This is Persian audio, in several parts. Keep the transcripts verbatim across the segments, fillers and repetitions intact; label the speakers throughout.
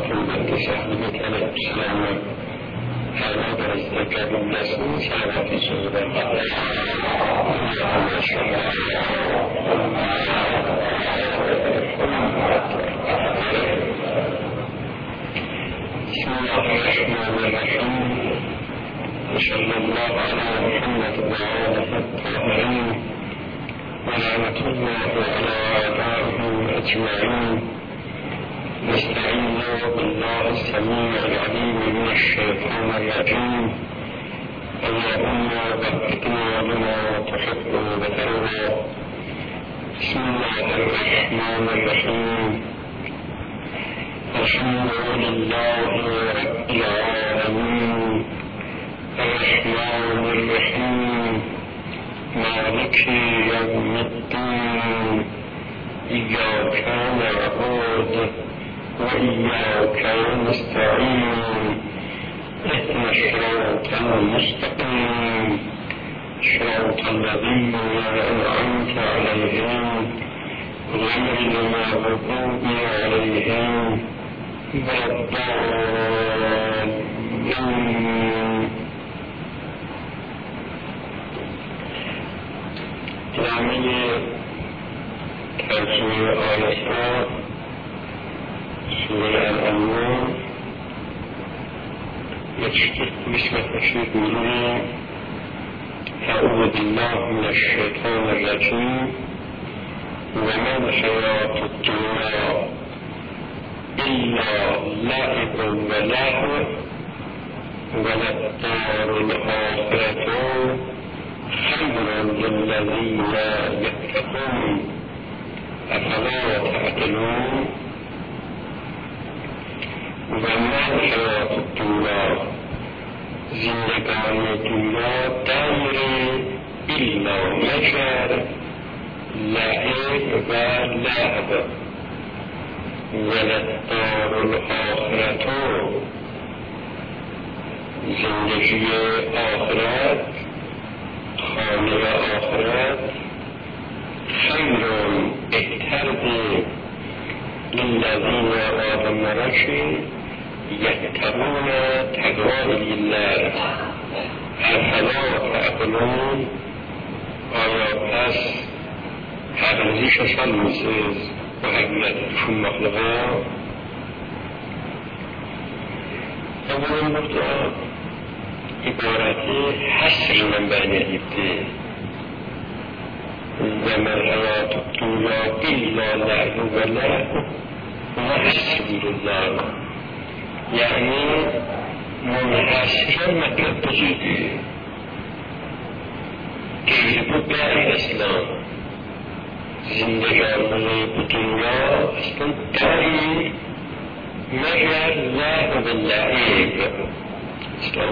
Speaker 1: صورت سهمی کنه سلام فرماد از دکتر نسیم سلامتی سوزده بسم الله الرحمن الرحيم وصلى الله على محمد وآله الطاهرين ورحمة الله على آبائهم أجمعين نستعين بالله السميع العليم من الشيطان الرجيم اللهم وفقنا لما تحب وترضى بسم الله الرحمن الرحيم الحمد لله رب العالمين الرحمن الرحيم مالك يوم الدين إياك نعبد وإياك نستعين اهدنا الصراط المستقيم صراط الذين أنعمت عليهم غير المغضوب عليهم ولا الضالين. ادامه ترجمه آیات سوره الانعام یک بسم تشریف می‌کنیم. اعوذ بالله من الشیطان الرجیم وما الحیاة الدنیا الا لعب ولهو وللدار الآخرة خير للذين يتقون أفلا تعقلون وما الحياة الدنيا زندگانی دنیا دیر الا مگر لعب و لعب وللدار الآخرة زندگی آخرت خانه آخرت خیر بهتر للذین آدم رشی یتقون تقوی لله افلا تعقلون. آیا پس حقیقیششان میسیز و حقیقتشون مخلقه اولین نقطه عبارتی حسر من بین ایده و من حیات الدنیا الا لعب و لهو و حسبی الله، یعنی منحصرا مطلب بزرگی که بود در اسلام زندگانی به دنیا اصلا داری مگر لعب و لعب اسلام.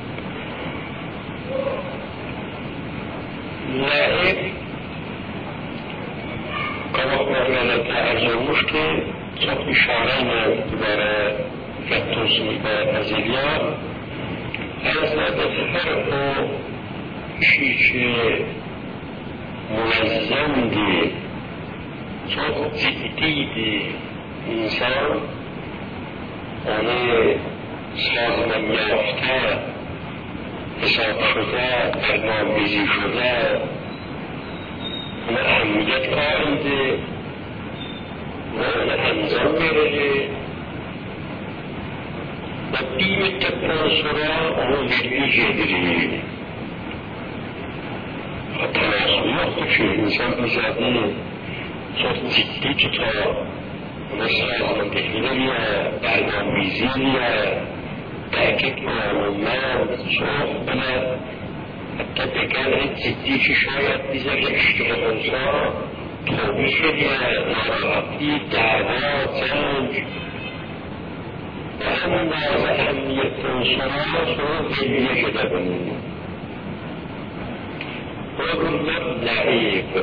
Speaker 1: لعب قواق مرمانه تعرضموش که صد اشاره برای فتوصول به ازیلیا از نبت فرق و چیچه منظم دی صد جدی دی انسان آنه سازمان یافته حساب شده برنامه ریزی شده اون اهمیت قائل دی و اون انجام میره و دیم تپانسورا اون ویدیجه داری و تناسویات خوشه انسان بزاده صد جدی که تا اون سازمان تحلیلی برنامه ریزی تحقیق معلومات صحب بلد حتی بگرد جدی که شاید بیزه اشتغالانسا توبیخ یا ناراحتی دعوا جنگ و همون باز اهمیت انسان سرو زیبیه شده بنید و گلت لعیب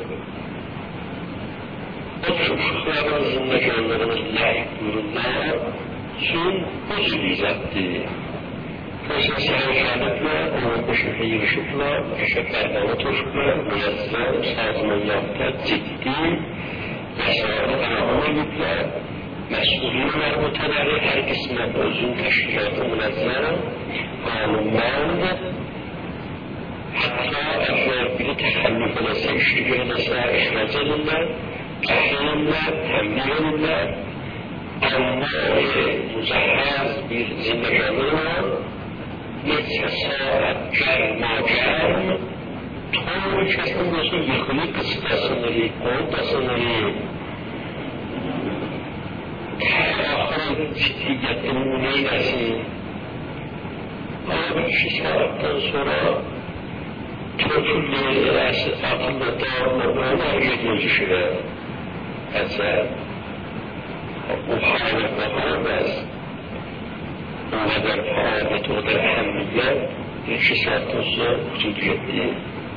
Speaker 1: خودشو شخصا زندگانلرمز لعیب بردن چون بزرگی زدی مثل سعی کردن اون بشهیر شکل بشه برنامه شکل منظم سازمان یافته جدی وسائل برنامه یکل مسئولین مربوطه برای هر قسم از اون تشکیلات منظم قانونمند حتی از بیر تخلف نسه اشتگاه نسه اخراج الملت تحقیل الملت تنبیه الملت انواع مجهز بیر زندگانی ما یک ساعت گرما گرم طور کسیم باشون یکونی قصد دستاناری قول دستاناری تا آخر جدیت نمونه نسیم آیا بیشی ساعتان سورا توجه لیست آقل دار مبانا یک موجه شده از او حالت مقام است و در فعالیت و در اهمیت بیشی ساعتان سورا وجودیت دید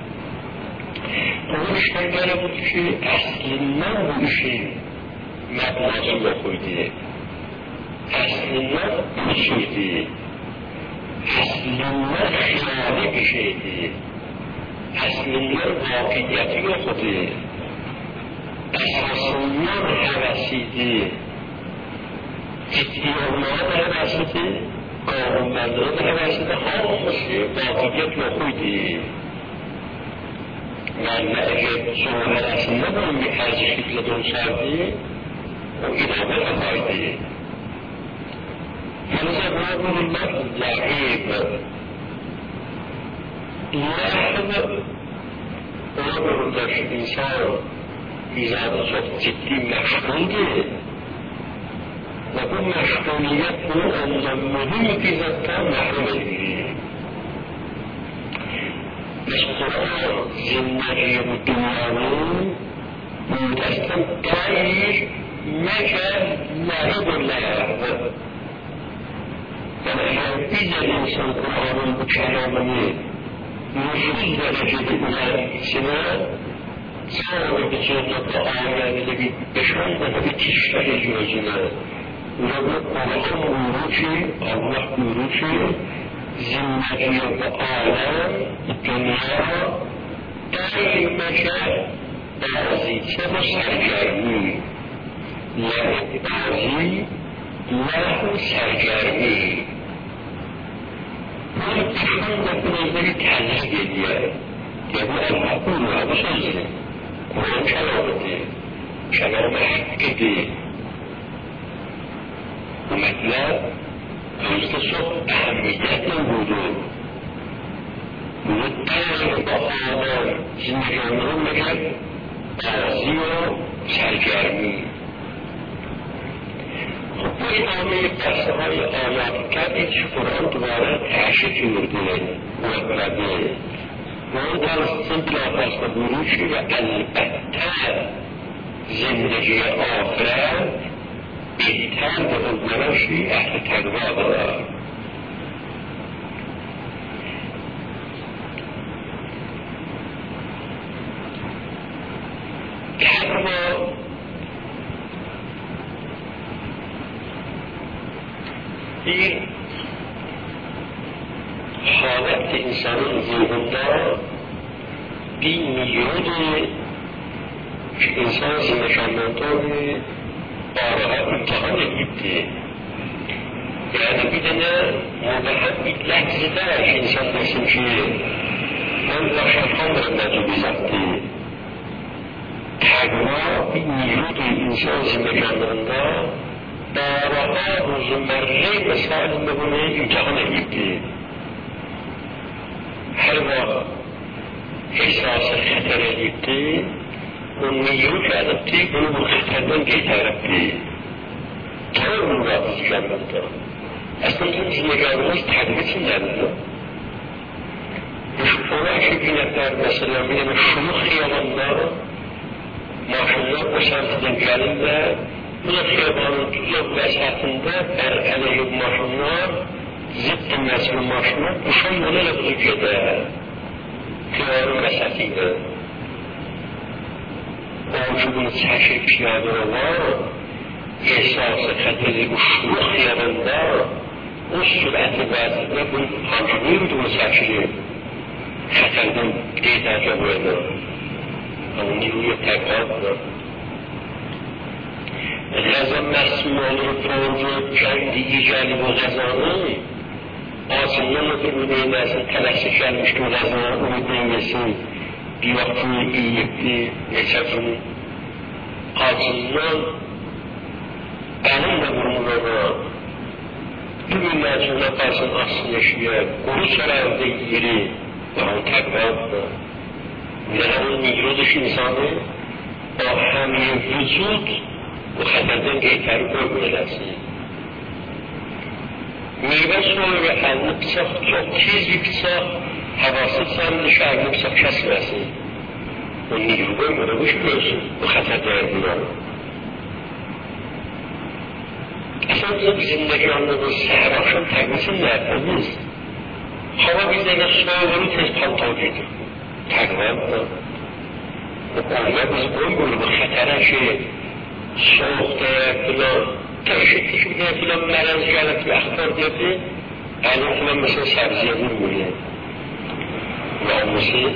Speaker 1: اونش نگره بود که اصلی من بودشی مبنازی بخویده اصلی من بسویده اصلی من خیالی بشیده اصلی من واقعیتی بخوده اصلی من حوثیده اتیامات حوثیده قانونمندان حوثیده ها خوشی واقعیت بخویده و اگر شما اصلا نباید به ارزشی که دون سردی و ادامه رفایده هنوزه باید بودیم من لعیب لحظه اونو رو داشت انسان ایزاده شد جدی مشغوله و اون مشغولیت اون انجام مهمی که زدتا محروم دیگه قرآن زندگی و دنیاوی مدستم تایش مکه لعب و لعب و اگر بیزر انسان قرآن و کلامنی نفوذ درجه بگوید سنه سوال بجرد آیان لبی بشان و نبی تیشتر جوزنه و قرآن اوروچی الله اوروچی زندگی و عالم دنیا دائمه بازیچه و سرگرمی لعب بازی لعب و سرگرمی من تشون بکنه تلزیدیه یعنی الله اون رو بسازه قرآن کلامته کلام حقیقی و مطلب دوست صبح اهمیت نبوده مدتر با آمان زندگانی رو میگن بازی و سرگرمی خب با ادامه قصه های آیات کردید که قرآن دوباره تحشیل کرده مطلبه و اون درستن بلافاس و بروشی و البته زندگی آخرت بهتر به اولشی اهل تقوا دارد تقوا این حالت انسان ذهن‌دار بی نیروی که انسان زنشانمندان بارها امتحان گیبته یعنی بیدنه مبهم بید لحظه دارش انسان بسیم که من باشتخان رو نجو بزنده تقوا بی نیروی انسان زنشانمندان بارها روزمره مثال ببونه امتحان گیبته هر وقت احساس خطر گیبته اون نیرو که عدبتی اونو با خطردن گی طرفتی طور اون واقعی جمعتا اصلا این زندگانهاش تقویتی نداره شما که بینتر مثلا بینم شما خیابان دارم ماشالله بسنت دنگالیم در این خیابان توزا وسطنده بر علیه ماشالله ضد نسل ماشالله بشان بونه لبزو کده خیابان وسطی ده آنچون سرش پیاده رو احساس خطری و شروع خیابنده اون سرعت وزنده بود همچنین بود اون سرشی خطردن دیتا جمعه اون نیروی تقاب غذا مسئول فرج جنگ ایجالی و غذانه آسیان رو که بودیم اصلا تلسه کلمش که غذا رو بینگسیم بیوقتی ایتی یکتون آسیان بنام نبرمون را ببین نجمه پاسن آسیانشیه گروه سرم دیگیری و اون تقواب در اون نیرودش انسانه با همین وجود و خطردن گیتر رو بگردسید میوه سوی به حلمه بساخت çok چیزی بساخت حواست سرمدش حلمه بساخت کسی رسید و نیروگاه مدوش برسید و خطر دردیدن اصلا این زندگی آنده با سهر آخشم تقمیسه نرده نیست هوا بیزنه سوالو تیز پانتاو دیده تقویم دار و قلبه بیز بای برده خطرشه سوخته بلا تشکیش میگه فیلم مرز جالت و اخبار دیده الان فیلم مثل سبزیانی میگه ناموسی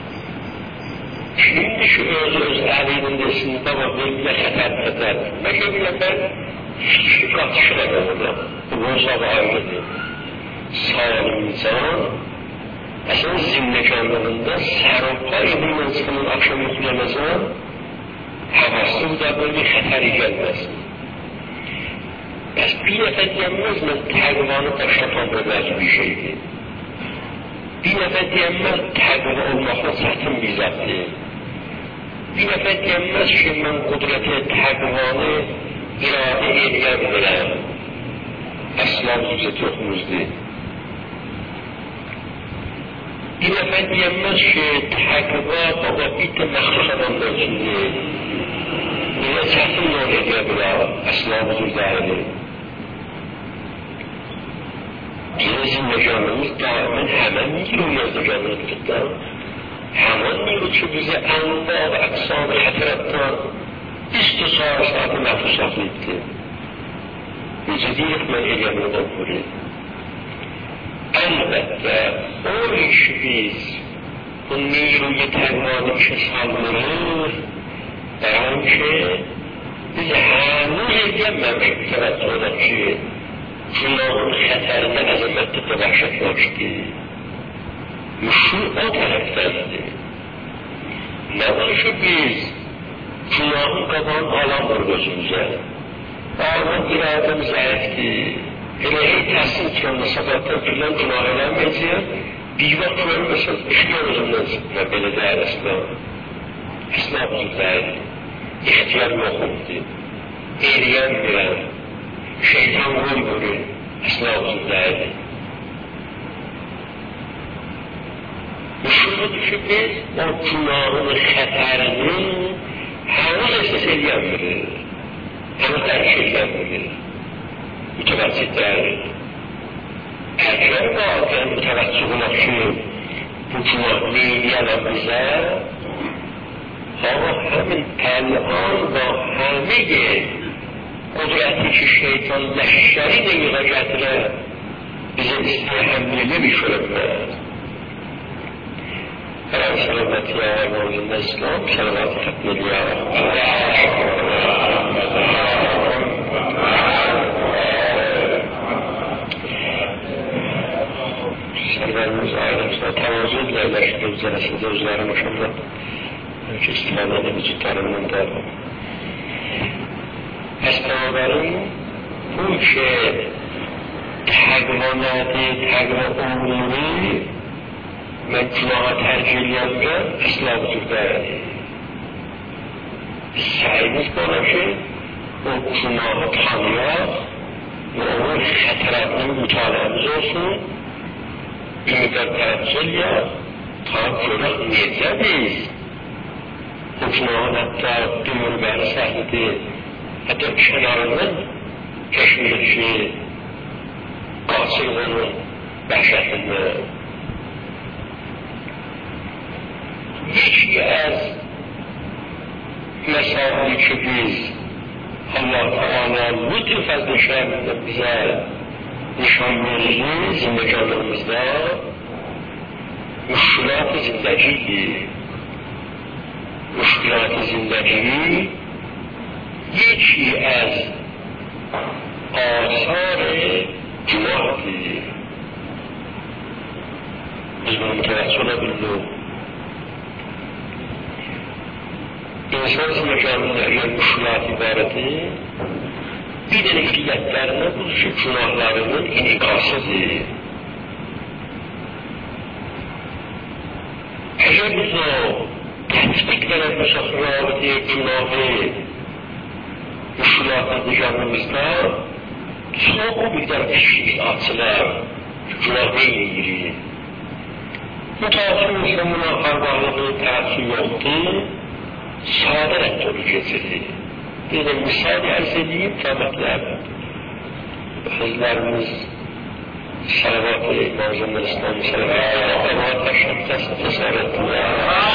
Speaker 1: şimdi şu öz öz elinde baba benimle xəter xəter məcə bilə mən şu qatışına olurlar bu sabah ayrıdır sağlam insan əsən zimməkanlarında sərapay bundan çıxının akşam yuxulamazan havasız da böyle xətəri gəlməsin bəs bir nəfər deyəməz mən təqvanı daşlatanlar bir şeydir bir nəfər deyəməz təqva olmaqla çətin bir zətdir bir nəfər deyəməz ki mən qudrəti təqvanı iradə edə bilirəm əsla cüzət yoxumuzdur bir nəfər deyəməz ki təqva baba itə məxluqadan ölçündür buna çətin yol edə bilər əsla cüzət dəyəlir Bizim zindəkanımız daimən həmən نیروی zindəkanımızdır. Həmən نیرو ki bizə ənva və əqsam-ı xətrətdən istisar saatı məhfuz saxlayıbdır. Necə deyək mən eləyəməkdən qurir. Əlbəttə, o iş biz bu نیروی təqvanı işə salmırıq. Dərəm ki, biz həmən eləyəməmək tərəf olaq ki, Günahın xətərindən əzəmətdə də vəhşətləşdi. Müşür o tərəfdəndir. Nə var ki biz günahın qabağını alamır gözümüzə. Ağrın iradəm zəifdir. Elə hey təhsil ki, sabahdan filan günah eləməyəcəyəm. Bir vaxt görməsiz, işlər özümdən çıxma, belə deyər əsla. Əsla bu deyil. İxtiyar yoxumdur. Eriyənmirəm. Şeytan rol görür, əsla olsun dəyədir. Müşküldür ki biz o günahın xətərini həmə əsas eləyənmirir, həmə dərk eləyənmirir, mütəvəccid dəyədir. Əgər vaqən mütəvəccid olaq ki, bu günah neyləyənəm bizə, ama həmin əl'an və həmiyə qudrəti ki şeytan ləhşəri də yığa gətirə bizə istəyəmlini bir şörətməz. Hər an sələməti ya Allah'ın İslam, sələmatı xətməli ya Sərvərimiz ayrımızda təvazı edilərləşdir üzərəsində özləri maşallah ki istifadə edib ciddarından da پس بنابراین اون که تقواناتی تقوان عمومی من گناه ترجیحیم را اصلا وجود دارد سعی میکنم که اون گناه تانیات و اون خطرات مطالعه بزرسون این مدر ترجیح یا تا گناه نیزه بیست اون گناه حتی دمون بر سهده حتی کنارından keşfedilişi, kasırlığının dəhşətindən yeki az məsafəli ki biz Allah Teala lütf fəzl-i şərmində bizə nişan verir zindəkanlarımızda müşkilat-ı zindəgidir. Müşkilat-ı zindəgi یکی از آثار جناح دیگه بزرگم توسل بالله انسان سمجانون اگر مشکلاتی بارده بدونه که یکتر نبودش جناحlarının inikasıdır. Eğer biz o tetkikler etmesek rabıtı günahı müşkülatı canımızda çok miktar eşlik atılar günahı yeri. Müteassır Müslüman'a karbarlığı tersi yoktu, saadet dolu getirdi. Bir de misal arz edeyim tabaklar. Hazırlarımız salavat-ı İmam-ı İslam salavat-ı Allah taşıntası tesarettiler.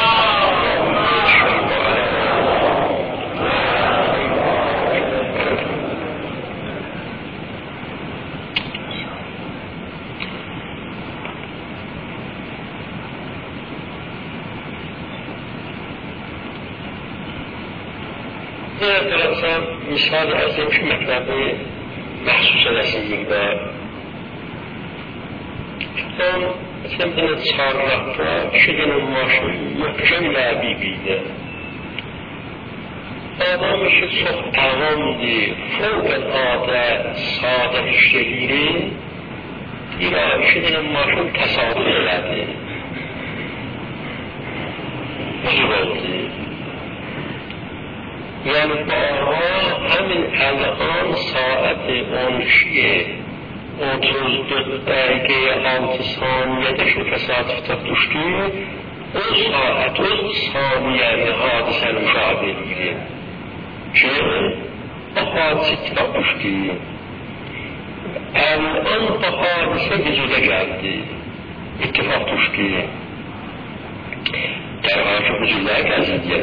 Speaker 1: مثال از این که مطلب محسوس رسیدگی دار اون مثلا این چهار رفتا شدن ماشین محکم لعبی بیده آدمش صحب تمام دی فوق العاده ساده شگیری دیگه شدن ماشین تصادف لده بزرگی یعنی بارها همین الان ساعت اونشیه otuz dört dergeye altı saniyede şu tesadüfte düştü, o saat, o saniyede hadisenin müşahede edildi. Ki o hadise ittifak düştü. El'an o hadise vücuda geldi. İttifak düştü. Derhal vücuda geldi.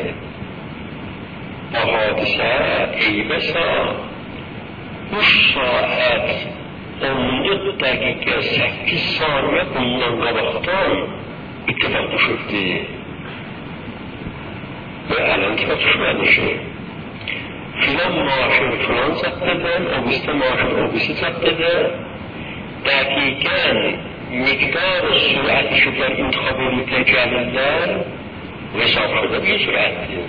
Speaker 1: O hadise eybesa üç saat on dört dakika sekiz saniye bundan qabaqdan ittifak düşürdü. Ve elən ittifak düşmədi ki, filan maaşın filan zəbdədən, o birisi maaşın o birisi zəbdədən, dəqiqən miqdar sürət işıqlar intiqab edildə gəlirlər, hesab şuda bir sürətdir.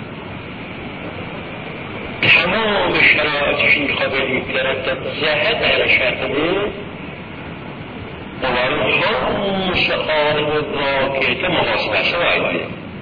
Speaker 1: تمام شرایطش انتخاب می‌کردن زهد حرکت‌نی onların hamısı ayrı vakiyete muhasebesi vardı.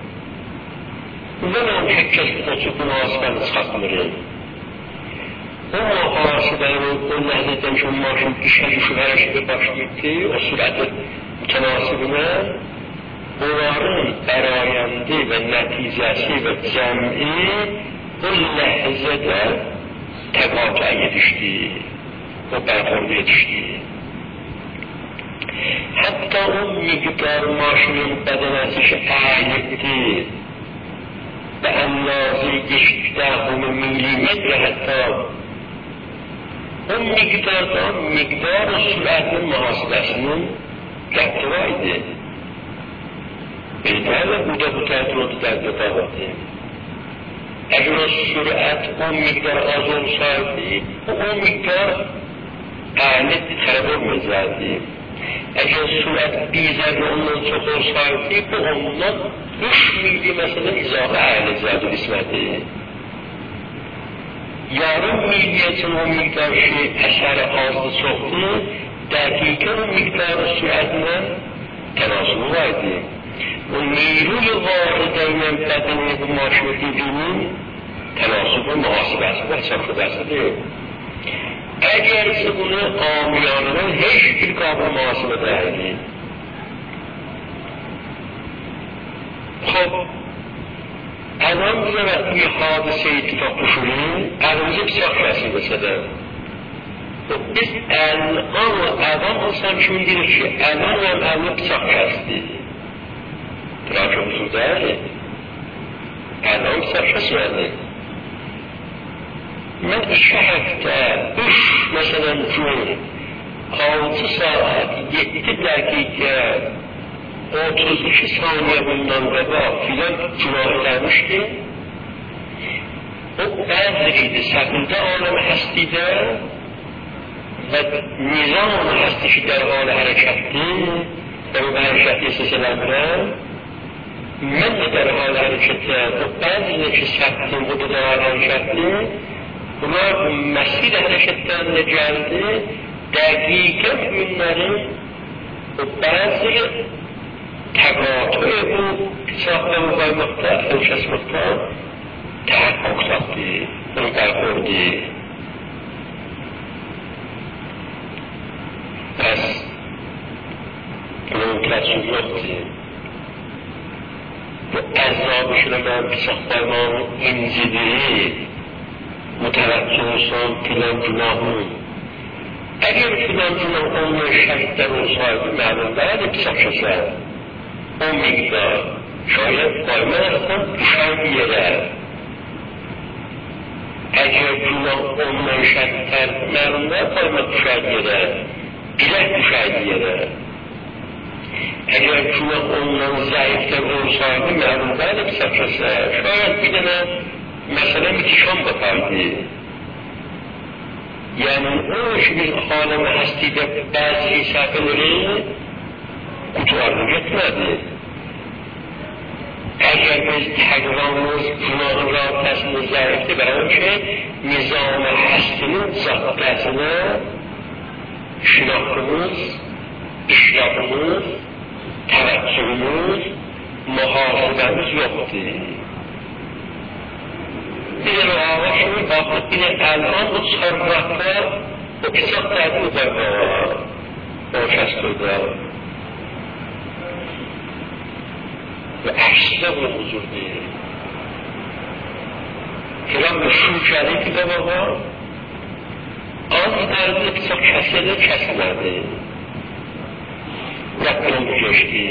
Speaker 1: Bundan herkes oturup muhasebeni çıkartmıyor. O muhasebeyi o nehdeden şu maaşın işe düşüp harekete başlayıptı, o sürəti mütenasibine onların berayendi ve neticesi ve cem'i o ləhzədə təqatığa yetişdi, o bərxorda yetişdi. Hətta o miqdar maşının bədənəsi əyildi və ənnazı geçdikdə onu milimetre hətta o miqdardan miqdar sürətinin mühasibəsinin qəbti var idi. Beytərlə bu da bu təhdiratı dərdə davatdı. Eğer o sürat o miktar az olsaydı, o miktar âlet talep olmayacaqdı. Eğer sürat bir zərrə ondan çox olsaydı, bu ondan üç milli məsələ izahə əyiləcəkdi qisməti. Yarım milliyə üçün o miktar şey əsəri azdı çoxdu, dəqiqən o miktarı sürətinə tənasıbı vardı. O نیروی واردین بدنی به ماشین دیدیم تناسب و محاسبه و حساب شده است. اگر سبونه آمیانه هیچ bir قابل محاسبه دهید. خب الان دیگه وقتی حادثه اتفاق بشوریم الان بسیار کسی بسده. خب biz الان و الان olsam şimdi diyor ki الان و الان bıçak kesti. Tıracı usul değil. الان bıçak kesmedi. Ben iki hafta, üç mesela gün, altı saat, yedi dakika, otuz iki saniye bundan baba filan günah eləmişdi. او قدری سبوده عالم هستیده و میزان هستیش در حال حرکتی در اون حرکتی سلسله برم من در حال حرکتی و قدری که سبتیم و در حال حرکتی اونا مسیر حرکتن نجلده دقیقا می‌نره و بعضی تقاطع بود ساخته و بای مختار اوشست مختار تحقق ساخته اون برخورده پس اون تصویب وقتی و عذابشون من بساخته ما این زیده متوجهشان فلان جناهون اگر فلان جناهون اون شهید در اون صاحب معلوم بعد بساخت شد اون مقدار شاید قایمه هستم پوشان بیاره اگر جناه اون شهید در معلوم بعد قایمه پوشان بیاره بیره پوشان بیاره اگر جناه اون ضعیف در اون صاحب معلوم بعد بساخت شد شاید بیدنه مثلا میکشان بپرده یعنی اونش bir عالم هستی در بعضی سفره کتوارنگت نده اگر biz تقرامız günahı rahatlasını zayıftı برانچه nizam hastinin zahtesine şinahımız, iştahımız, teveccühümüz, muhasebemiz yoktu. دیگر رو آقاشون باقت اینه الان رو صرفه و پیسات دادو بگا باشستو دار و اشتر رو حضور دیر کرام به شو کردی که بابا آن درده پیسات کسی ده کسی نده رفتون بگشتی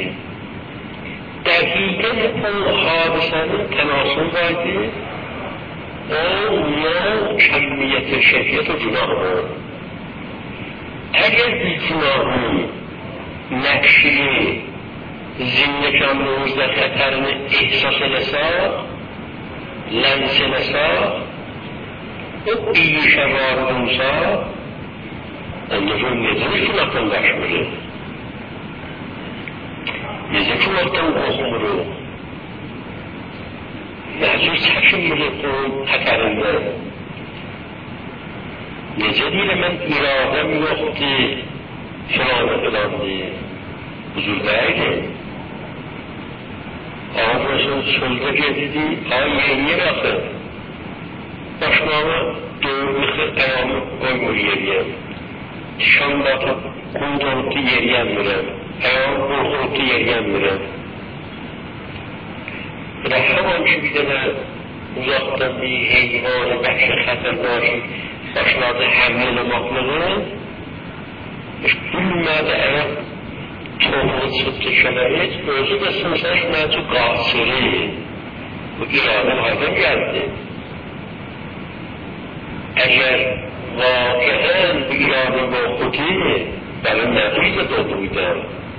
Speaker 1: دقیقا اون حادثانه تناسون بایدی اون کمیت شکیت و جناهون اگر بی جناهون نقشی زندگان روز در خطرن احساس لسا لمس لسا او بیش وار روزا اندازون نزدیش که نفتن داشت بوده نزدیش که نفتن بخم رو محسوس حکم ملکون خطرنده نجدیل من ایرادم وقتی فلان فلان دی حضور دهیده آقا رسول سلطه جدیدی آقای یعنی رفته باشنامه دور میخه قیام قیم و یریم شان باتا قندانتی یریم میرم قیام برخورتی یریم میرم و همان چی بیدنه وقتا بی حیوان بخش خطرناشی باشناده حمل مطلقه مش بولمده اگر توقع سبت شمایت موضوع بسنساش من تو قاصره و ایرادم هایدن گرده اگر واقعا به ایرادم با خودی برای نقید داده بودم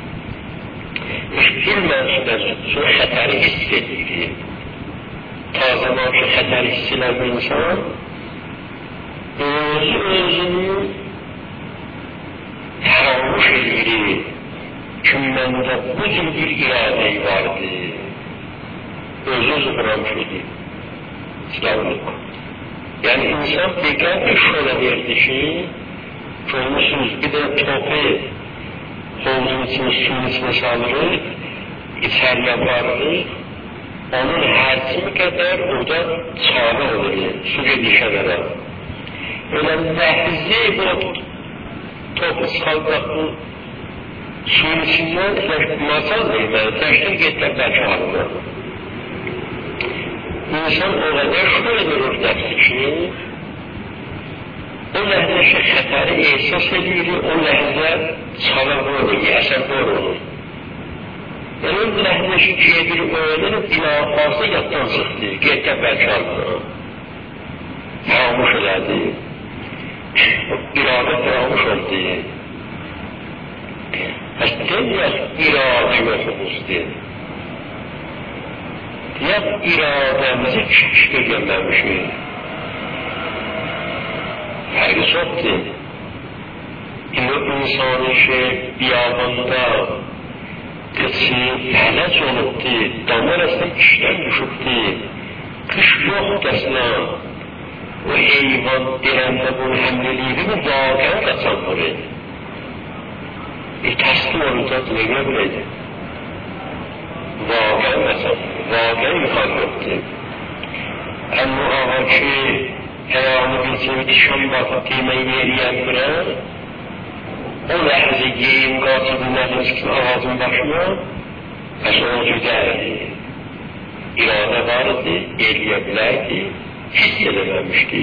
Speaker 1: مشکل منصوب سوی خطر حسی دیگه تا زمان که خطر حسی لب انسان اوزی اوزی فراموش دیگه که من دا بزرگی ایراده وارده اوزی اوزی فرام شدی سلام علیکم یعنی انسان بگرد شده بردشی که اونسوز بده توپه حوضun için suyun içine saldırır, içer yaparır, onun hertimi kadar orada çağla olur, su gelişe kadar. Öyle nefzi bu topu saldak bu suyun içinden masal değil, yani taştır getirler çağırma. İnsan o kadar şöyle durur nefsi ki, o lehzeşe xətəri ehsas edir, o lehzə çalaq olur, yəsər olur. Yəni, o lehzeşi ki edir, öğrenir, ilahası yaddan çıxdı, getdə bəlkə aldı. Fəramuş elədi. İradə fəramuş oldu. Həstən yox, iradə yoxumuzdur. Yox, iradəmizi kişi görməmişik. خیلی سخته. اینو انسانش بیاباندا کسی فلج olubdu, damar aslında işten düşüktü, kış yoktu aslında. O heyvan dirende bunu hamleliğini mi vaken kazanmalı? E tasdim olacak ne bileydi? Vaken kazanmalı, vaken yukarı yoktu. Ama ağaçı hayvanı bilseydi şöyle bakıp demeyi yeriyen bırak, o ləhəzi geyim, qaçıdı, nəfəs ağacın başına, bəs o güzəldi. İradə var idi, eləyə bilərdi, hiss eləməmişdi.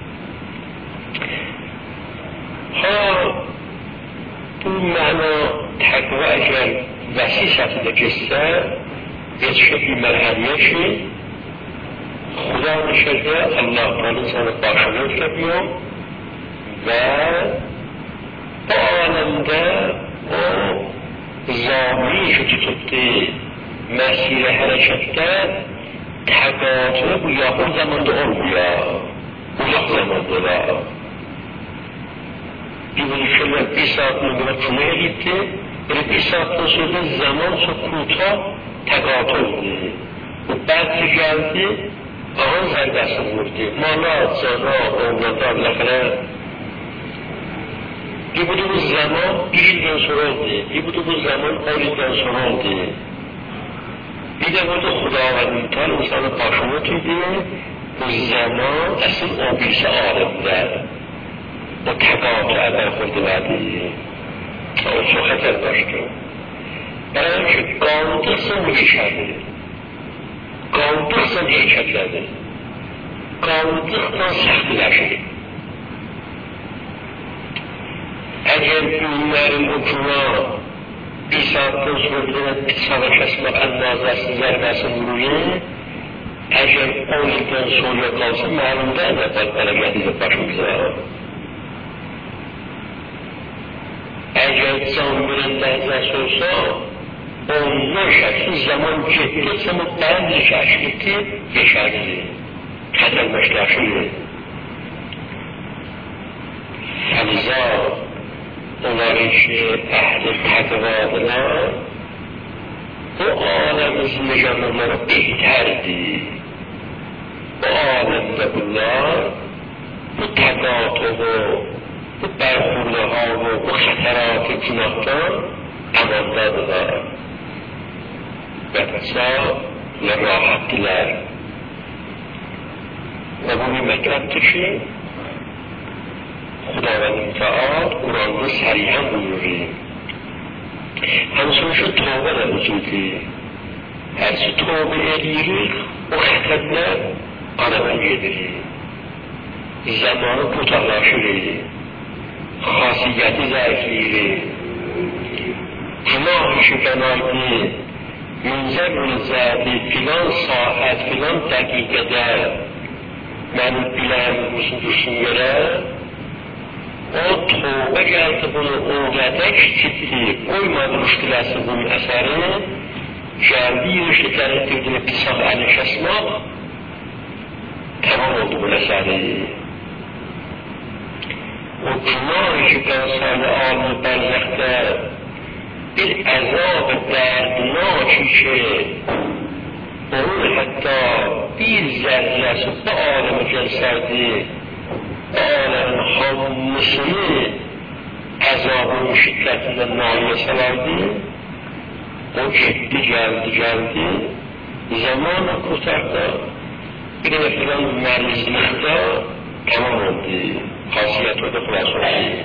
Speaker 1: Ha, bu məna təqva əgər vəsi sətilə geçsə, geçişə bir mərhəliyə ki, Xuda düşərdə Allah'tan insanı başına ötləmiyor və bu alemde o zamiyi ki tutubdu, mesire harekette təqatını bu yaxın zamanda olmuyor, uzak zamanda da. Bir bunu şöyle bir saatin buna kına edildi, böyle bir saatten sonra zaman çok kuta təqatı oldu. Bu belki geldi, ağın zərbəsi vurdu, malat, zara, oğlada, ləkələ, Bir budumuz zaman bir ilden sonra oldu. Bir budumuz zaman on ilden sonra oldu. Bir de burada Xudavənd Təala insanı başına tutdu. Bu zaman asıl o birisi alemde. O təqatı əvvəl xurdu verdi. O çok xətər başdı. Yani ki, qaldıqsan müşkədir. Qaldıqsan heykətlədir. Qaldıqdan səxtiləşir. Eğer günlerin ucuna bir saatten sonra savaş esmek ennazası zərbəsini vurur, eğer on ilden sonra kalsa malumda ne belə gətirir başımıza. Eğer can bir ləhzəsi olsa, ondan şəksiz zaman getdikcə bəzi kəşfiti yeşərir, qədərləşləşir. Fəliza onların ki, əhl-i təqvadılar, bu aləmizin mekanlarına behtərdir. Bu aləmdə bunlar, bu təqatuğu, bu bərxurluğu, bu xətəratı günahdan əmandadırlar. Və təsə, bunlar rahatdilər. Və bu bir mətləbdir ki, Xudavənd Təala Quranda sərihən buyurur. Həmçinin şu tövbə də vücudur. Hər ki tövbə edirik, o xətərlər aradan gedir. Zamanı qutaqlaşır, xasiyyəti zəifləyir. Günah işi fənaydı, minzər minzədi, filan saat, filan dəqiqədə mənim bilən musun dursun yerə, o tövbə gəldi bunu o qədər kiçikdi, qoymadı müşkiləsi bunun əsərini, gəldi yürüşlikləri etdirdiyini pisaq əli kəsmək, tamam oldu bu əsəri. O günah ki, qənsani alını bərzəxdə bir əzab-ı dərdnak ki, onun hətta bir zərrəsi bu aləmə gəlsərdi, aləmin hamısını əzabın şiddətindən naliyə salardı, o getdi, gəldi, gəldi, zamanla kurtardı, bir də filan mərizlikdə tamam oldu, xasiyyət orada xilas oldu.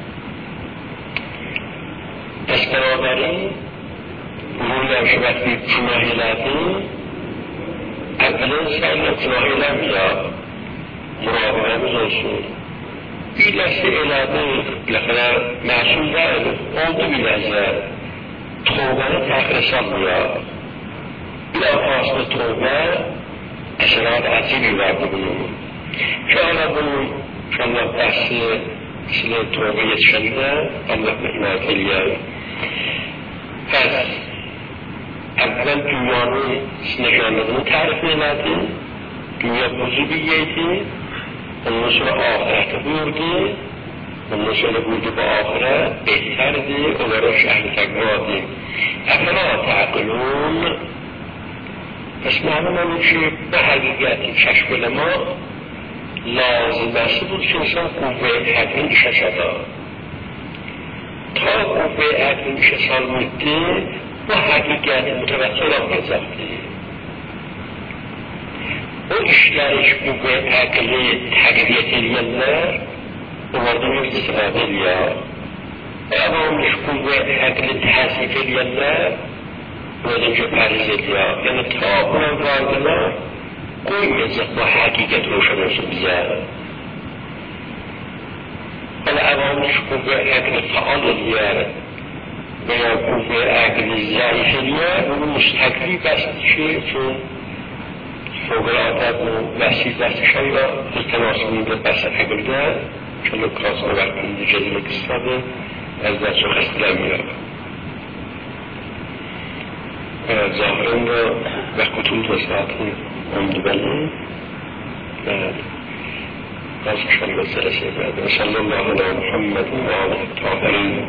Speaker 1: Bəs bərabərin, bunun nəvşibət bir günah elədi, əvvələn sənlə günah eləməyək, muraqibemiz olsun. Bir ləhsə elədik, ləhələr məsum deyil, oldu bir ləhsə. Tövbəni təxirə salmıyor. Bir arasında tövbə, əsərat əcili vardı bunun. Ki, ana bunun, ki, Allah bəhsi, silə tövbə yetişəndə, Allah məhmət eləyər. Pəs, əvvəl dünyanın sinəkanlığını tərif elədi, dünya buzu bir yeydi, النصر آخرت بردی النصر بردی با آخرت بهتر دی اولش اهل تقوا دی افلا تعقلون. پس معلوم میشه به حقیقت چشم ما لازم است بود که انسان قوه عقلی میشه شده تا قوه عقلی میشه سال مده با حقیقت متوسل هم بزاقی او اشترش قوه عقلی تقویت الینر اومده میشه استفاده لیا اما مش قوه عقلی تحصیف الینر اومده میشه پریز لیا یعنی تا اونم راگلا قوی میزد با حقیقت روشن روشن بیزد حالا عوامش قوه عقل فعال لیه و یا قوه عقل ضعیف لیه اون مستقلی بست شه چون فوق العادت و وسیع بستش های را التماس میده بست عقل ده چون کاس مورکنی جزیل کستاده از دست و خستلم میاد ظاهران را وقتون دو ساعتی اندبالی از شما سلسه بعد صلی الله علی محمد و آله الطاهرین.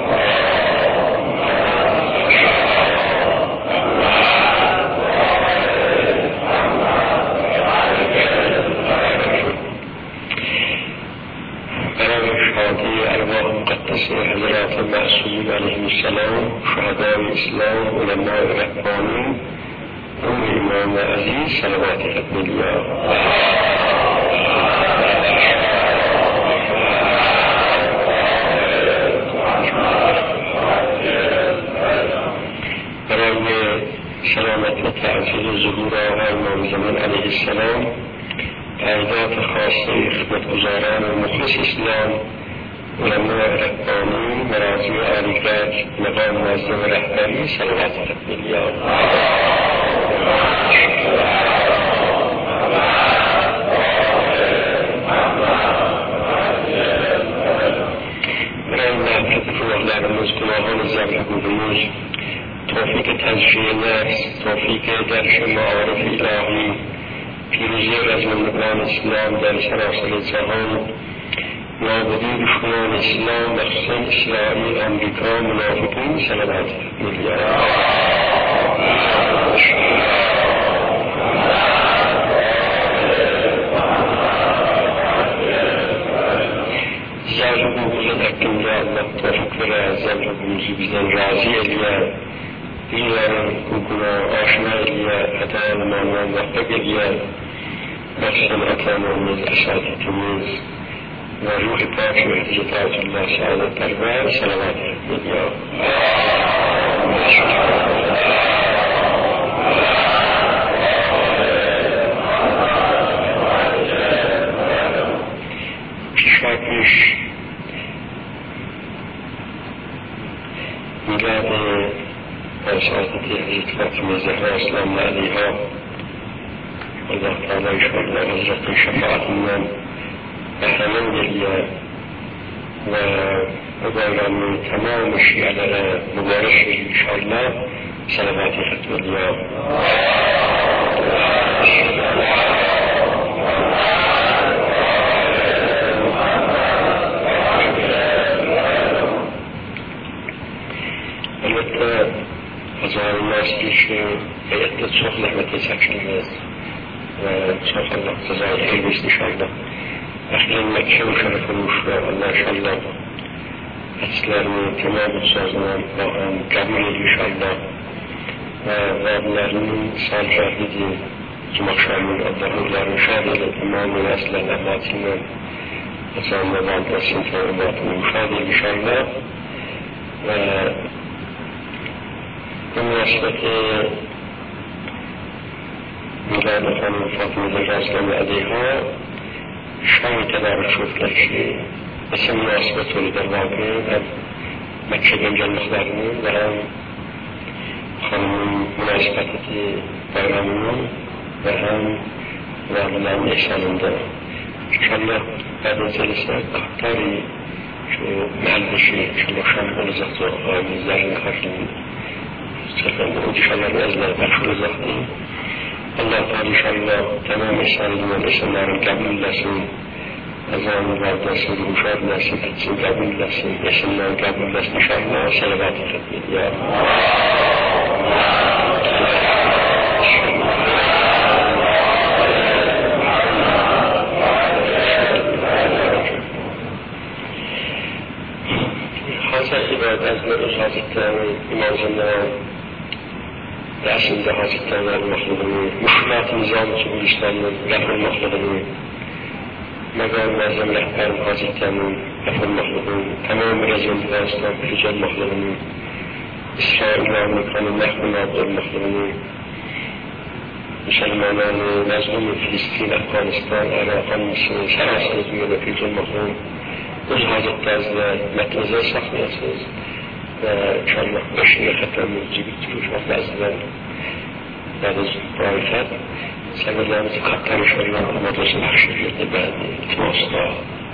Speaker 1: برای شهادی ارواح مقدسه حضرات معصومین علیهم السلام شهدای اسلام علماء ربانی اون امام عزیز صلوات ختم الله برای سلامت و تعزیز ظهور آقای امام زمان علیه السلام تعداد خاصه خدمتگزاران و مخلص اسلام علماء ربانی مراجع عالی‌قدر مقام معظم رهبری صلوات ختم الله برای محبت روح در مزگناهان زبر گروز توفیق تزکیه نفس توفیق درش معارف الهی پیروزی رزمندگان اسلام در سراسر جهان نابودی دشمنان اسلام مخصوصا اسرائیل امریکا منافقین صلوات الله زر بوغل در دنیا الله توفیق بره زر بوغزی بزن راضی الیه دیگر کوکونا آشنا الیه حتی مانوان وقت الیه مخصوصا اطلامان از اشاد تمیز و روح پاک و احتجاطات الله سعادت پرور صلوات الله پیشا پیش میلاد سعادت حضرت فاطمه زهرا اسلام علیها الله تعالی انشاءالله حضرت شفاعت من بهرمن گریه و مبارم تمام شیعه را مبارش انشاءالله صلوات ختم الله البته هزار الناس که حیات سوخ نحمت سکشن است و سوخ الله تزاید خیلی بست انشاءالله اخیراً مکه و شرف روش را الله انشاءالله اصلاً تمام سازمان با هم قبول انشاءالله و وابلرین سال شهدی جمعشامون الله لرن شاهد تمام اصلاً اماتینا اصلاً مبان دستین تا اماتینا شاهد انشاءالله و بمناسبت میلاد خانم فاطمه زهرا اسلام علیها شام تدارک شد که مثل مناسبت رو در واقع در مکه گنجان مخدرمون و هم خانم مناسبت برنامون و هم واقعا احسانم دارم انشاءالله بعد از جلسه اختاری که محل بشه انشاءالله شام رزاق و آقای زرین کارلیم سفر انشاءالله رزاق بخش رزاقیم الله تعالی انشاءالله تمام احسانیم و احسانم قبول لسون از آن را دست روشاد نصیب چین قبول نصیب اسم من قبول نصیب انشاءالله صلوات خدمت یا خاصة بعد أزمة الخاصة الثاني إمام زمان رأسم ده خاصة الثاني المخلوقين مشكلات نظام سبيل الإسلام رفع المخلوقين مقام لازم رهبر الخاصة الثاني رفع المخلوقين تمام رجل الإسلام برجال المخلوقين إسرائيل وأمريكان نحو نابض المخلوقين مسلمانان مظلوم فلسطين أفغانستان عراق مصر سراسر دنیا في المخلوقين از حاضر از متنزه سخت نیست و انشاءالله بشیر ختم جیبیت روش وقت از دن بعد از برایفت سبب لامت قطر شاید مدرسه بخشیت بعد اتماستا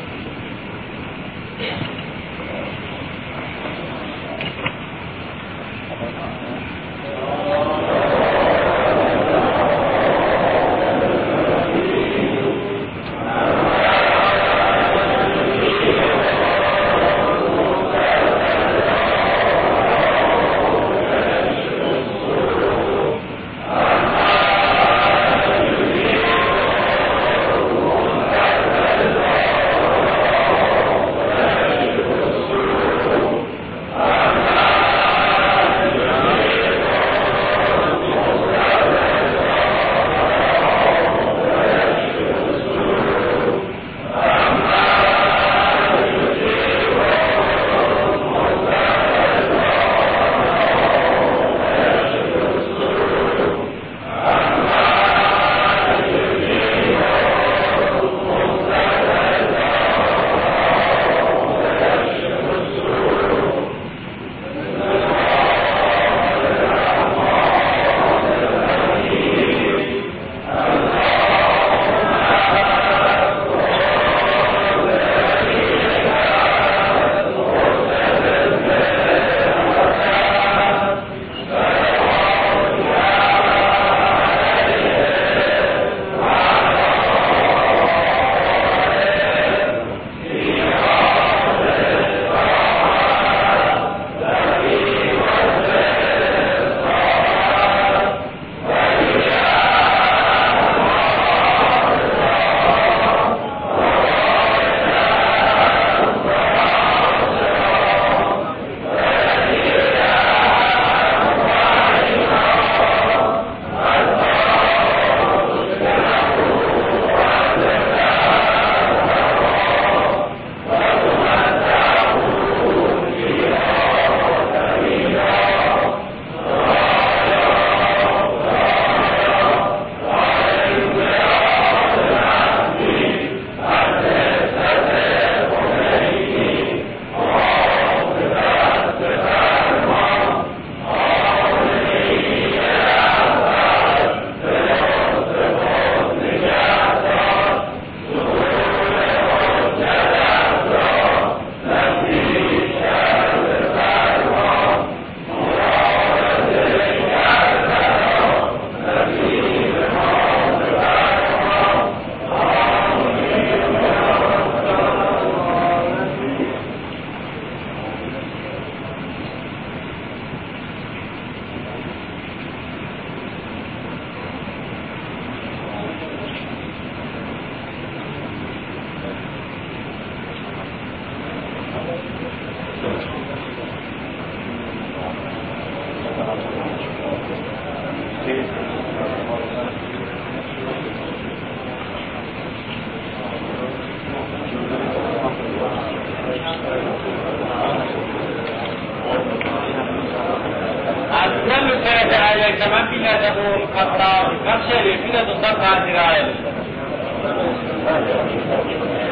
Speaker 2: كمان في نادبون قطار كم شيء في نادبون قطار